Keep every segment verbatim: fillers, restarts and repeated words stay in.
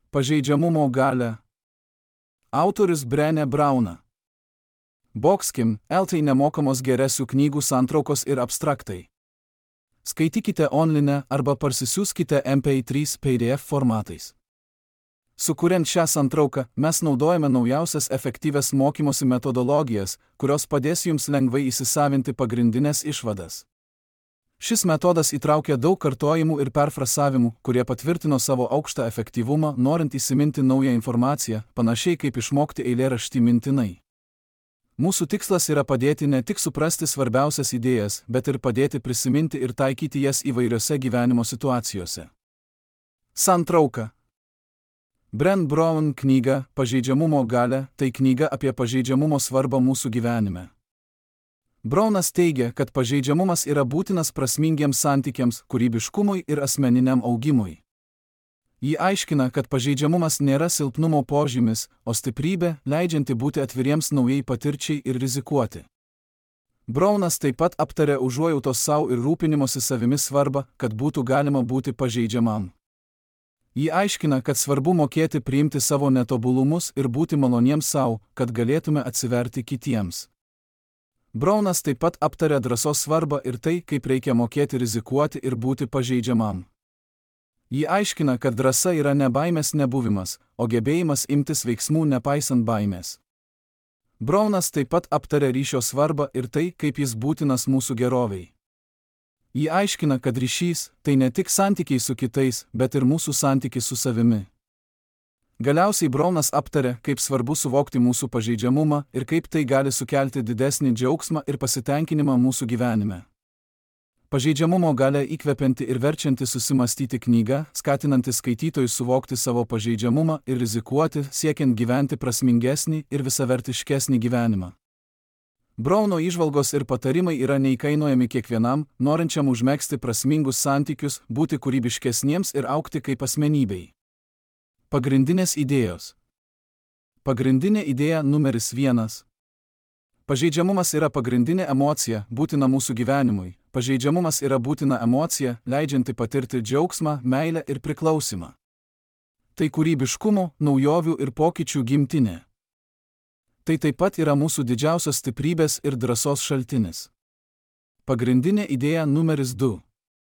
Pažeidžiamumo galia. Autorius Brené Brown. Boxkim, L T nemokamos geresių knygų santraukos ir abstraktai. Skaitykite online arba parsisiųskite M P trys P D F formatais. Sukuriant šią santrauką, mes naudojame naujausias efektyvias mokymosi metodologijas, kurios padės jums lengvai įsisavinti pagrindinės išvadas. Šis metodas įtraukia daug kartojimų ir perfrasavimų, kurie patvirtino savo aukštą efektyvumą, norint įsiminti naują informaciją, panašiai kaip išmokti eilėraštį mintinai. Mūsų tikslas yra padėti ne tik suprasti svarbiausias idėjas, bet ir padėti prisiminti ir taikyti jas įvairiose gyvenimo situacijose. Santrauka. Brené Brown knyga Pažeidžiamumo galia – tai knyga apie pažeidžiamumo svarbą mūsų gyvenime. Brownas teigia, kad pažeidžiamumas yra būtinas prasmingiems santykiams, kūrybiškumui ir asmeniniam augimui. Ji aiškina, kad pažeidžiamumas nėra silpnumo požymis, o stiprybė, leidžianti būti atviriems naujai patirčiai ir rizikuoti. Brownas taip pat aptarė užuojautos savo ir rūpinimosi savimi svarbą, kad būtų galima būti pažeidžiamam. Ji aiškina, kad svarbu mokėti priimti savo netobulumus ir būti maloniems savo, kad galėtume atsiverti kitiems. Brownas taip pat aptarė drąsos svarbą ir tai, kaip reikia mokėti rizikuoti ir būti pažeidžiamam. Ji aiškina, kad drąsa yra ne baimės nebuvimas, o gebėjimas imtis veiksmų nepaisant baimės. Brownas taip pat aptarė ryšio svarbą ir tai, kaip jis būtinas mūsų gerovei. Ji aiškina, kad ryšys – tai ne tik santykiai su kitais, bet ir mūsų santykis su savimi. Galiausiai Brownas aptarė, kaip svarbu suvokti mūsų pažeidžiamumą ir kaip tai gali sukelti didesnį džiaugsmą ir pasitenkinimą mūsų gyvenime. Pažeidžiamumo galia įkvepianti ir verčianti susimastyti knyga, skatinanti skaitytojus suvokti savo pažeidžiamumą ir rizikuoti, siekiant gyventi prasmingesnį ir visavertiškesnį gyvenimą. Browno įžvalgos ir patarimai yra neįkainojami kiekvienam, norinčiam užmegzti prasmingus santykius, būti kūrybiškesniems ir augti kaip asmenybei. Pagrindinės idėjos. Pagrindinė idėja numeris vienas. Pažeidžiamumas yra pagrindinė emocija, būtina mūsų gyvenimui. Pažeidžiamumas yra būtina emocija, leidžianti patirti džiaugsmą, meilę ir priklausimą. Tai kūrybiškumo, naujovių ir pokyčių gimtinė. Tai taip pat yra mūsų didžiausios stiprybės ir drąsos šaltinis. Pagrindinė idėja numeris du.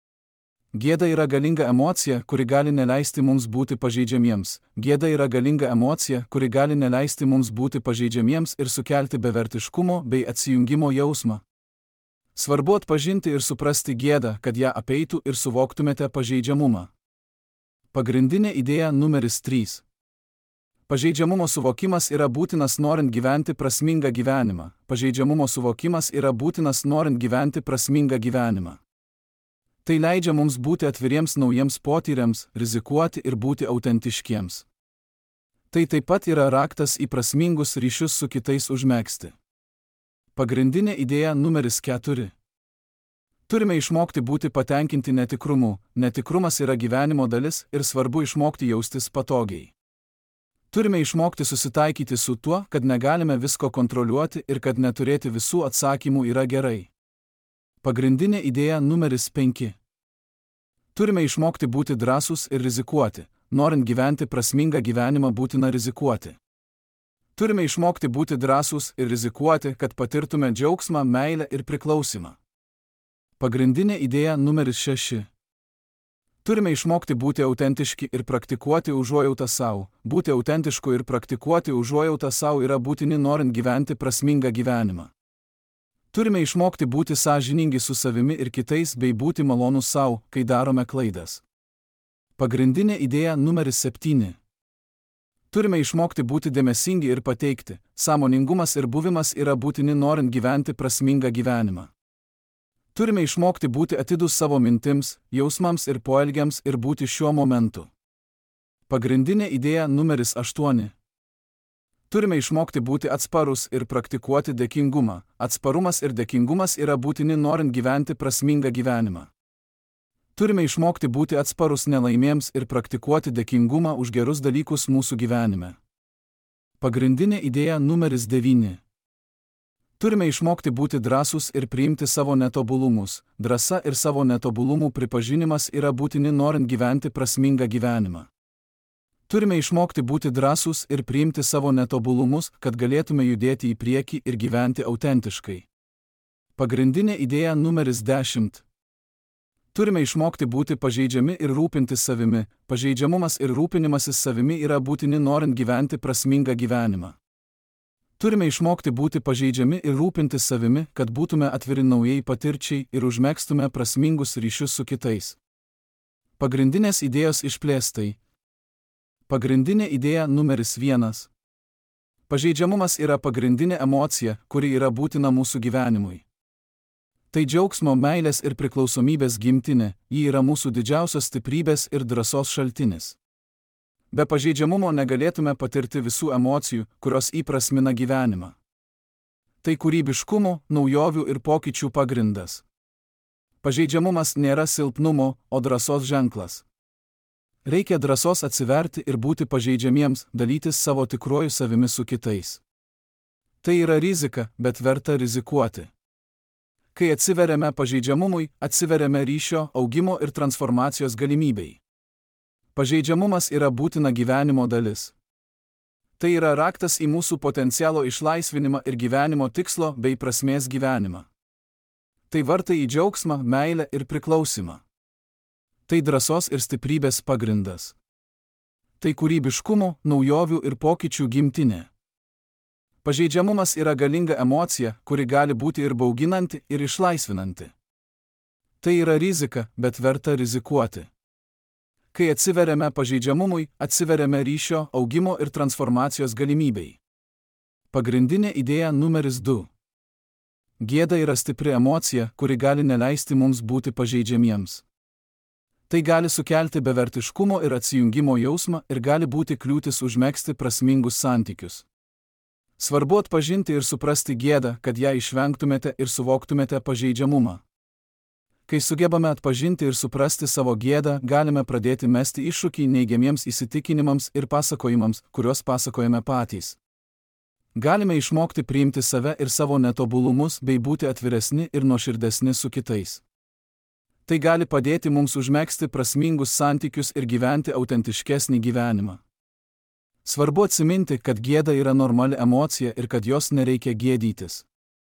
Gėda yra galinga emocija, kuri gali neleisti mums būti pažeidžiamiems. Gėda yra galinga emocija, kuri gali neleisti mums būti pažeidžiamiems ir sukelti bevertiškumo bei atsijungimo jausmą. Svarbu atpažinti ir suprasti gėdą, kad ją apeitų ir suvoktumėte pažeidžiamumą. Pagrindinė idėja numeris trys. Pažeidžiamumo suvokimas yra būtinas norint gyventi prasmingą gyvenimą. Pažeidžiamumo suvokimas yra būtinas norint gyventi prasmingą gyvenimą. Tai leidžia mums būti atviriems naujiems potyriams, rizikuoti ir būti autentiškiems. Tai taip pat yra raktas į prasmingus ryšius su kitais užmegzti. Pagrindinė idėja numeris keturi. Turime išmokti būti patenkinti netikrumu. Netikrumas yra gyvenimo dalis ir svarbu išmokti jaustis patogiai. Turime išmokti susitaikyti su tuo, kad negalime visko kontroliuoti ir kad neturėti visų atsakymų yra gerai. Pagrindinė idėja numeris penki. Turime išmokti būti drąsūs ir rizikuoti. Norint gyventi prasmingą gyvenimą būtina rizikuoti. Turime išmokti būti drąsūs ir rizikuoti, kad patirtume džiaugsmą, meilę ir priklausimą. Pagrindinė idėja numeris šeši. Turime išmokti būti autentiški ir praktikuoti užuojautą savo. Būti autentišku ir praktikuoti užuojautą savo yra būtini norint gyventi prasmingą gyvenimą. Turime išmokti būti sąžiningi su savimi ir kitais bei būti malonūs savo, kai darome klaidas. Pagrindinė idėja numeris septyni. Turime išmokti būti dėmesingi ir pateikti. Sąmoningumas ir buvimas yra būtini norint gyventi prasmingą gyvenimą. Turime išmokti būti atidūs savo mintims, jausmams ir poelgiams ir būti šiuo momentu. Pagrindinė idėja numeris aštuoni. Turime išmokti būti atsparus ir praktikuoti dėkingumą. Atsparumas ir dėkingumas yra būtini norint gyventi prasmingą gyvenimą. Turime išmokti būti atsparus nelaimėms ir praktikuoti dėkingumą už gerus dalykus mūsų gyvenime. Pagrindinė idėja numeris devyni. Turime išmokti būti drąsūs ir priimti savo netobulumus. Drąsa ir savo netobulumų pripažinimas yra būtini norint gyventi prasmingą gyvenimą. Turime išmokti būti drąsūs ir priimti savo netobulumus, kad galėtume judėti į priekį ir gyventi autentiškai. Pagrindinė idėja numeris dešimt. Turime išmokti būti pažeidžiami ir rūpintis savimi. Pažeidžiamumas ir rūpinimasis savimi yra būtini norint gyventi prasmingą gyvenimą. Turime išmokti būti pažeidžiami ir rūpintis savimi, kad būtume atviri naujai patirčiai ir užmegztume prasmingus ryšius su kitais. Pagrindinės idėjos išplėstai. Pagrindinė idėja numeris vienas. Pažeidžiamumas yra pagrindinė emocija, kuri yra būtina mūsų gyvenimui. Tai džiaugsmo, meilės ir priklausomybės gimtinė, ji yra mūsų didžiausios stiprybės ir drąsos šaltinis. Be pažeidžiamumo negalėtume patirti visų emocijų, kurios įprasmina gyvenimą. Tai kūrybiškumo, naujovių ir pokyčių pagrindas. Pažeidžiamumas nėra silpnumo, o drąsos ženklas. Reikia drąsos atsiverti ir būti pažeidžiamiems, dalytis savo tikruoju savimi su kitais. Tai yra rizika, bet verta rizikuoti. Kai atsiveriame pažeidžiamumui, atsiveriame ryšio, augimo ir transformacijos galimybei. Pažeidžiamumas yra būtina gyvenimo dalis. Tai yra raktas į mūsų potencialo išlaisvinimą ir gyvenimo tikslo bei prasmės gyvenimą. Tai vartai į džiaugsmą, meilę ir priklausimą. Tai drąsos ir stiprybės pagrindas. Tai kūrybiškumo, naujovių ir pokyčių gimtinė. Pažeidžiamumas yra galinga emocija, kuri gali būti ir bauginanti, ir išlaisvinanti. Tai yra rizika, bet verta rizikuoti. Kai atsiveriame pažeidžiamumui, atsiveriame ryšio, augimo ir transformacijos galimybei. Pagrindinė idėja numeris du. Gėda yra stipri emocija, kuri gali neleisti mums būti pažeidžiamiems. Tai gali sukelti bevertiškumo ir atsijungimo jausmą ir gali būti kliūtis užmegzti prasmingus santykius. Svarbu atpažinti ir suprasti gėdą, kad ją išvengtumėte ir suvoktumėte pažeidžiamumą. Kai sugebame atpažinti ir suprasti savo gėdą, galime pradėti mesti iššūkį neigiamiems įsitikinimams ir pasakojimams, kuriuos pasakojame patys. Galime išmokti priimti save ir savo netobulumus bei būti atviresni ir nuoširdesni su kitais. Tai gali padėti mums užmegzti prasmingus santykius ir gyventi autentiškesnį gyvenimą. Svarbu atsiminti, kad gėda yra normali emocija ir kad jos nereikia gėdytis.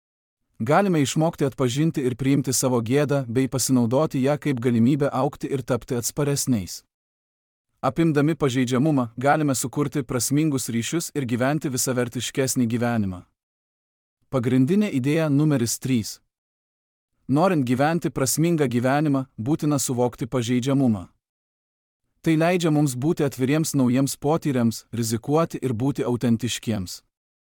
Galime išmokti atpažinti ir priimti savo gėdą bei pasinaudoti ją kaip galimybę augti ir tapti atsparesniais. Apimdami pažeidžiamumą, galime sukurti prasmingus ryšius ir gyventi visavertiškesnį gyvenimą. Pagrindinė idėja numeris trys. Norint gyventi prasmingą gyvenimą, būtina suvokti pažeidžiamumą. Tai leidžia mums būti atviriems naujiems potyriams, rizikuoti ir būti autentiškiems.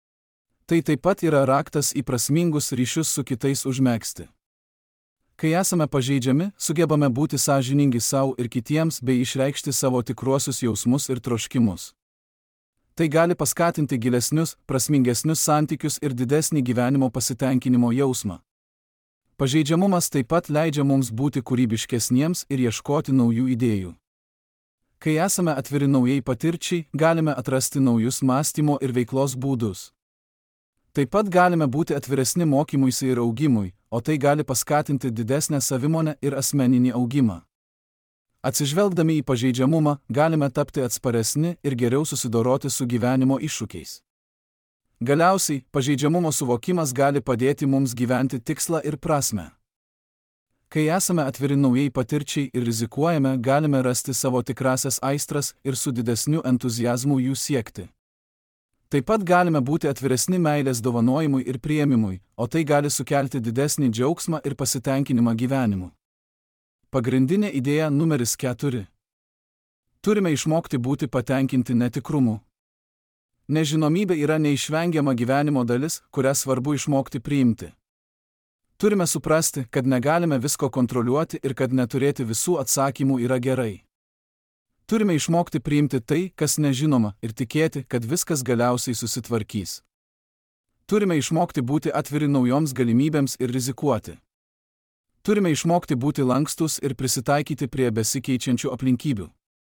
Tai taip pat yra raktas į prasmingus ryšius su kitais užmegzti. Kai esame pažeidžiami, sugebame būti sąžiningi savo ir kitiems bei išreikšti savo tikruosius jausmus ir troškimus. Tai gali paskatinti gilesnius, prasmingesnius santykius ir didesnį gyvenimo pasitenkinimo jausmą. Pažeidžiamumas taip pat leidžia mums būti kūrybiškesniems ir ieškoti naujų idėjų. Kai esame atviri naujai patirčiai, galime atrasti naujus mąstymo ir veiklos būdus. Taip pat galime būti atviresni mokymuisi ir augimui, o tai gali paskatinti didesnę savimonę ir asmeninį augimą. Atsižvelgdami į pažeidžiamumą, galime tapti atsparesni ir geriau susidoroti su gyvenimo iššūkiais. Galiausiai, pažeidžiamumo suvokimas gali padėti mums gyventi tikslą ir prasmę. Kai esame atviri naujai patirčiai ir rizikuojame, galime rasti savo tikrasias aistras ir su didesniu entuziazmu jų siekti. Taip pat galime būti atviresni meilės dovanojimui ir priėmimui, o tai gali sukelti didesnį džiaugsmą ir pasitenkinimą gyvenimu. Pagrindinė idėja numeris keturi. Turime išmokti būti patenkinti netikrumu. Nežinomybė yra neišvengiama gyvenimo dalis, kurią svarbu išmokti priimti. Turime suprasti, kad negalime visko kontroliuoti ir kad neturėti visų atsakymų yra gerai. Turime išmokti priimti tai, kas nežinoma, ir tikėti, kad viskas galiausiai susitvarkys. Turime išmokti būti atviri naujoms galimybėms ir rizikuoti. Turime išmokti būti lankstus ir prisitaikyti prie besikeičiančių aplinkybių.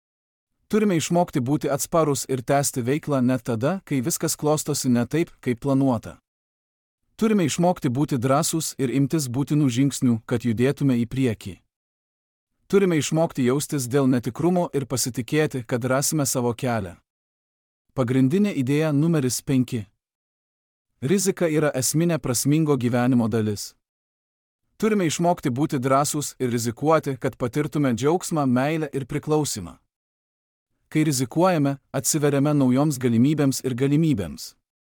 Turime išmokti būti atsparus ir tęsti veiklą net tada, kai viskas klostosi ne taip, kaip planuota. Turime išmokti būti drąsūs ir imtis būtinų žingsnių, kad judėtume į priekį. Turime išmokti jaustis dėl netikrumo ir pasitikėti, kad rasime savo kelią. Pagrindinė idėja numeris penki. Rizika yra esminė prasmingo gyvenimo dalis. Turime išmokti būti drąsūs ir rizikuoti, kad patirtume džiaugsmą, meilę ir priklausimą. Kai rizikuojame, atsiveriame naujoms galimybėms ir galimybėms.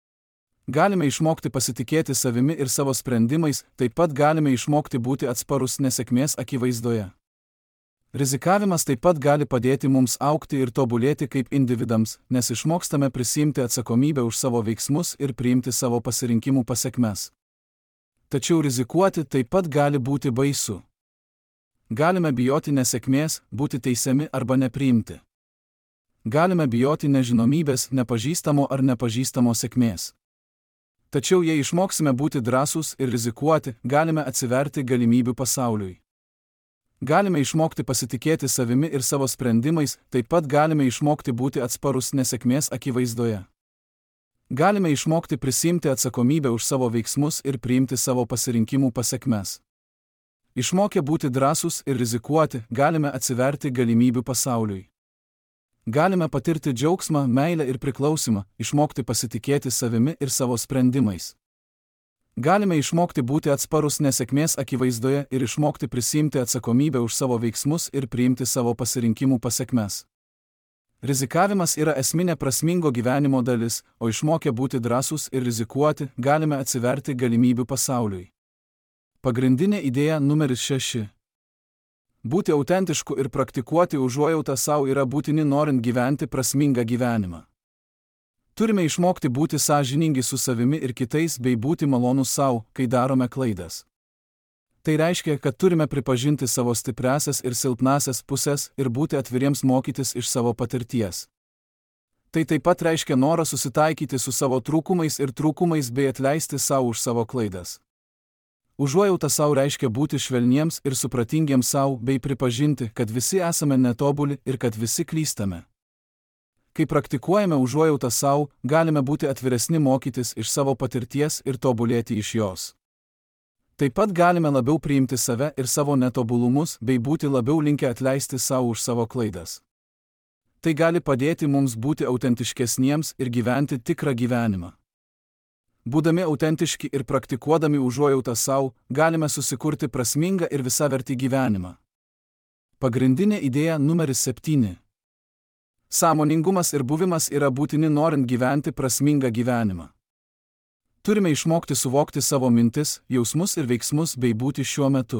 Galime išmokti pasitikėti savimi ir savo sprendimais, taip pat galime išmokti būti atsparus nesėkmės akivaizdoje. Rizikavimas taip pat gali padėti mums augti ir tobulėti kaip individams, nes išmokstame prisiimti atsakomybę už savo veiksmus ir priimti savo pasirinkimų pasekmes. Tačiau rizikuoti taip pat gali būti baisu. Galime bijoti nesėkmės, būti teisiami arba nepriimti. Galime bijoti nežinomybės, nepažįstamo ar nepažįstamo sėkmės. Tačiau jei išmoksime būti drąsūs ir rizikuoti, galime atsiverti galimybių pasauliui. Galime išmokti pasitikėti savimi ir savo sprendimais, taip pat galime išmokti būti atsparus nesėkmės akivaizdoje. Galime išmokti prisiimti atsakomybę už savo veiksmus ir priimti savo pasirinkimų pasekmes. Išmokę būti drąsūs ir rizikuoti, galime atsiverti galimybių pasauliui. Galime patirti džiaugsmą, meilę ir priklausimą, išmokti pasitikėti savimi ir savo sprendimais. Galime išmokti būti atsparus nesėkmės akivaizdoje ir išmokti prisiimti atsakomybę už savo veiksmus ir priimti savo pasirinkimų pasekmes. Rizikavimas yra esminė prasmingo gyvenimo dalis, o išmokę būti drąsūs ir rizikuoti, galime atsiverti galimybių pasauliui. Pagrindinė idėja numeris šeši. Būti autentišku ir praktikuoti užuojautą savo yra būtini norint gyventi prasmingą gyvenimą. Turime išmokti būti sąžiningi su savimi ir kitais bei būti malonūs savo, kai darome klaidas. Tai reiškia, kad turime pripažinti savo stipriasias ir silpnasias pusės ir būti atviriems mokytis iš savo patirties. Tai taip pat reiškia norą susitaikyti su savo trūkumais ir trūkumais bei atleisti savo už savo klaidas. Užuojauta savo reiškia būti švelniems ir supratingiems savo bei pripažinti, kad visi esame netobuli ir kad visi klystame. Kai praktikuojame užuojautą savo, galime būti atviresni mokytis iš savo patirties ir tobulėti iš jos. Taip pat galime labiau priimti save ir savo netobulumus bei būti labiau linkę atleisti savo už savo klaidas. Tai gali padėti mums būti autentiškesniems ir gyventi tikrą gyvenimą. Būdami autentiški ir praktikuodami užuojautą savo, galime susikurti prasmingą ir visavertį gyvenimą. Pagrindinė idėja numeris septyni. Sąmoningumas ir buvimas yra būtini norint gyventi prasmingą gyvenimą. Turime išmokti suvokti savo mintis, jausmus ir veiksmus bei būti šiuo metu.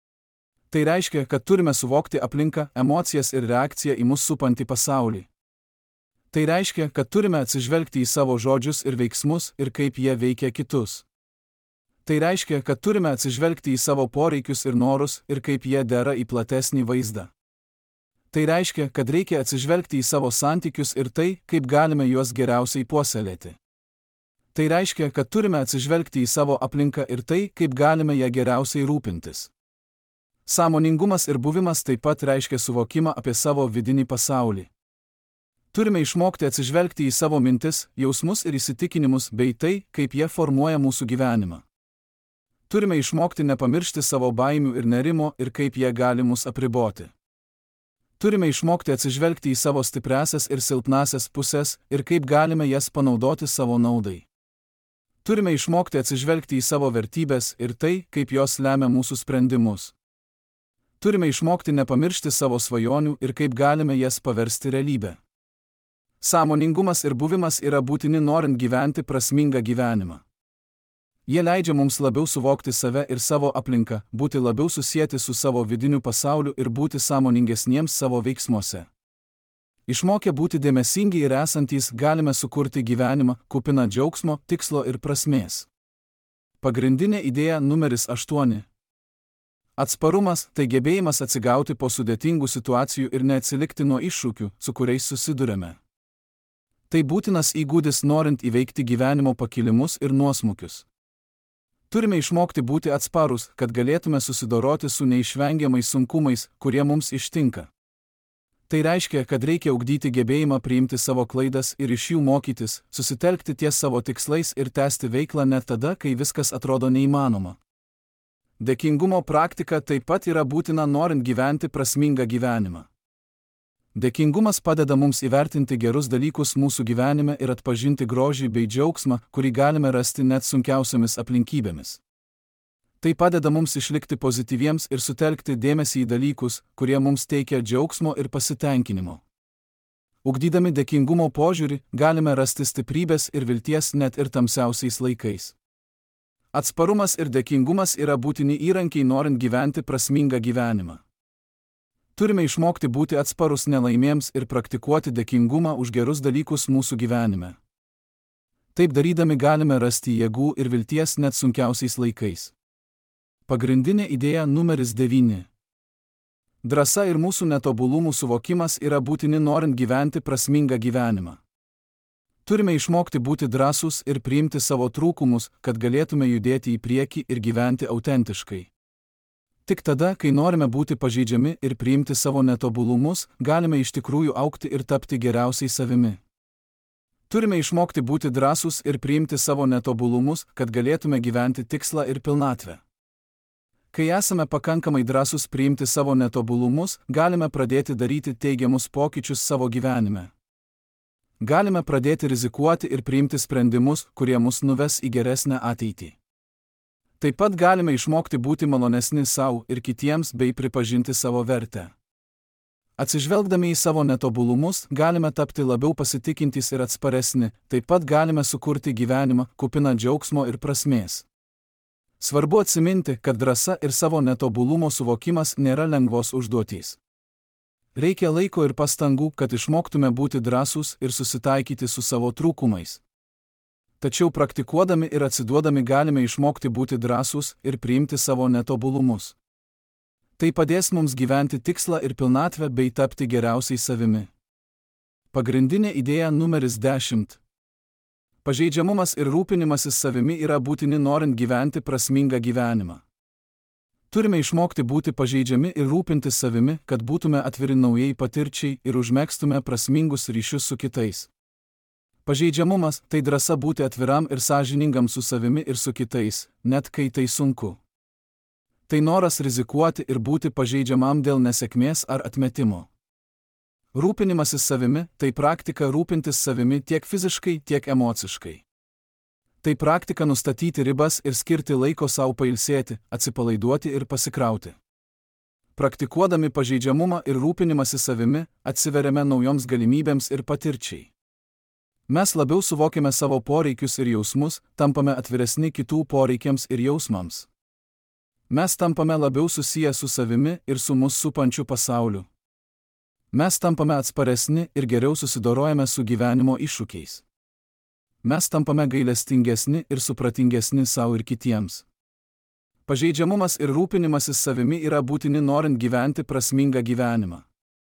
Tai reiškia, kad turime suvokti aplinką, emocijas ir reakciją į mus supantį pasaulį. Tai reiškia, kad turime atsižvelgti į savo žodžius ir veiksmus ir kaip jie veikia kitus. Tai reiškia, kad turime atsižvelgti į savo poreikius ir norus ir kaip jie dera į platesnį vaizdą. Tai reiškia, kad reikia atsižvelgti į savo santykius ir tai, kaip galime juos geriausiai puoselėti. Tai reiškia, kad turime atsižvelgti į savo aplinką ir tai, kaip galime ją geriausiai rūpintis. Sąmoningumas ir buvimas taip pat reiškia suvokimą apie savo vidinį pasaulį. Turime išmokti atsižvelgti į savo mintis, jausmus ir įsitikinimus bei tai, kaip jie formuoja mūsų gyvenimą. Turime išmokti nepamiršti savo baimių ir nerimo ir kaip jie gali mus apriboti. Turime išmokti atsižvelgti į savo stipriasias ir silpnasias pusės ir kaip galime jas panaudoti savo naudai. Turime išmokti atsižvelgti į savo vertybės ir tai, kaip jos lemia mūsų sprendimus. Turime išmokti nepamiršti savo svajonių ir kaip galime jas paversti realybę. Sąmoningumas ir buvimas yra būtini norint gyventi prasmingą gyvenimą. Jie leidžia mums labiau suvokti save ir savo aplinką, būti labiau susieti su savo vidiniu pasauliu ir būti sąmoningesniems savo veiksmuose. Išmokę būti dėmesingi ir esantys, galime sukurti gyvenimą, kupiną džiaugsmo, tikslo ir prasmės. Pagrindinė idėja numeris aštuoni. Atsparumas – tai gebėjimas atsigauti po sudėtingų situacijų ir neatsilikti nuo iššūkių, su kuriais susiduriame. Tai būtinas įgūdis norint įveikti gyvenimo pakilimus ir nuosmukius. Turime išmokti būti atsparūs, kad galėtume susidoroti su neišvengiamais sunkumais, kurie mums ištinka. Tai reiškia, kad reikia ugdyti gebėjimą priimti savo klaidas ir iš jų mokytis, susitelkti ties savo tikslais ir tęsti veiklą net tada, kai viskas atrodo neįmanoma. Dėkingumo praktika taip pat yra būtina norint gyventi prasmingą gyvenimą. Dėkingumas padeda mums įvertinti gerus dalykus mūsų gyvenime ir atpažinti grožį bei džiaugsmą, kurį galime rasti net sunkiausiamis aplinkybėmis. Tai padeda mums išlikti pozityviems ir sutelkti dėmesį į dalykus, kurie mums teikia džiaugsmo ir pasitenkinimo. Ugdydami dėkingumo požiūrį, galime rasti stiprybės ir vilties net ir tamsiausiais laikais. Atsparumas ir dėkingumas yra būtini įrankiai norint gyventi prasmingą gyvenimą. Turime išmokti būti atsparus nelaimėms ir praktikuoti dėkingumą už gerus dalykus mūsų gyvenime. Taip darydami galime rasti jėgų ir vilties net sunkiausiais laikais. Pagrindinė idėja numeris devyni. Drąsa ir mūsų netobulumų suvokimas yra būtini norint gyventi prasmingą gyvenimą. Turime išmokti būti drąsūs ir priimti savo trūkumus, kad galėtume judėti į priekį ir gyventi autentiškai. Tik tada, kai norime būti pažeidžiami ir priimti savo netobulumus, galime iš tikrųjų augti ir tapti geriausiai savimi. Turime išmokti būti drąsūs ir priimti savo netobulumus, kad galėtume gyventi tikslą ir pilnatvę. Kai esame pakankamai drąsūs priimti savo netobulumus, galime pradėti daryti teigiamus pokyčius savo gyvenime. Galime pradėti rizikuoti ir priimti sprendimus, kurie mus nuves į geresnę ateitį. Taip pat galime išmokti būti malonesni sau ir kitiems bei pripažinti savo vertę. Atsižvelgdami į savo netobulumus, galime tapti labiau pasitikintys ir atsparesni, taip pat galime sukurti gyvenimą, kupiną džiaugsmo ir prasmės. Svarbu atsiminti, kad drąsa ir savo netobulumo suvokimas nėra lengvos užduotys. Reikia laiko ir pastangų, kad išmoktume būti drąsūs ir susitaikyti su savo trūkumais. Tačiau praktikuodami ir atsiduodami galime išmokti būti drąsūs ir priimti savo netobulumus. Tai padės mums gyventi tikslą ir pilnatvę bei tapti geriausiai savimi. Pagrindinė idėja numeris dešimt. Pažeidžiamumas ir rūpinimasis savimi yra būtini norint gyventi prasmingą gyvenimą. Turime išmokti būti pažeidžiami ir rūpintis savimi, kad būtume atviri naujai patirčiai ir užmegztume prasmingus ryšius su kitais. Pažeidžiamumas – tai drąsa būti atviram ir sąžiningam su savimi ir su kitais, net kai tai sunku. Tai noras rizikuoti ir būti pažeidžiamam dėl nesėkmės ar atmetimo. Rūpinimasis savimi – tai praktika rūpintis savimi tiek fiziškai, tiek emociškai. Tai praktika nustatyti ribas ir skirti laiko savo pailsėti, atsipalaiduoti ir pasikrauti. Praktikuodami pažeidžiamumą ir rūpinimąsi savimi, atsiveriame naujoms galimybėms ir patirčiai. Mes labiau suvokiame savo poreikius ir jausmus, tampame atviresni kitų poreikiams ir jausmams. Mes tampame labiau susiję su savimi ir su mus supančiu pasauliu. Mes tampame atsparesni ir geriau susidorojame su gyvenimo iššūkiais. Mes tampame gailestingesni ir supratingesni sau ir kitiems. Pažeidžiamumas ir rūpinimasis savimi yra būtini norint gyventi prasmingą gyvenimą.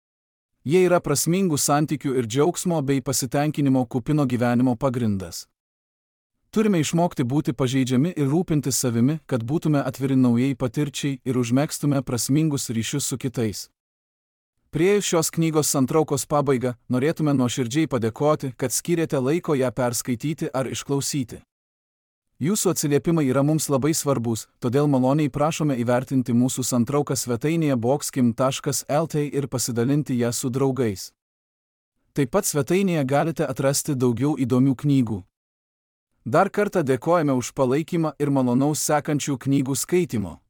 Jie yra prasmingų santykių ir džiaugsmo bei pasitenkinimo kupino gyvenimo pagrindas. Turime išmokti būti pažeidžiami ir rūpintis savimi, kad būtume atviri naujai patirčiai ir užmegztume prasmingus ryšius su kitais. Priėjus šios knygos santraukos pabaigą, norėtume nuoširdžiai padėkoti, kad skyrėte laiko ją perskaityti ar išklausyti. Jūsų atsiliepimai yra mums labai svarbus, todėl maloniai prašome įvertinti mūsų santrauką svetainėje boxkim taškas el t ir pasidalinti ją su draugais. Taip pat svetainėje galite atrasti daugiau įdomių knygų. Dar kartą dėkojame už palaikymą ir malonaus sekančių knygų skaitymo.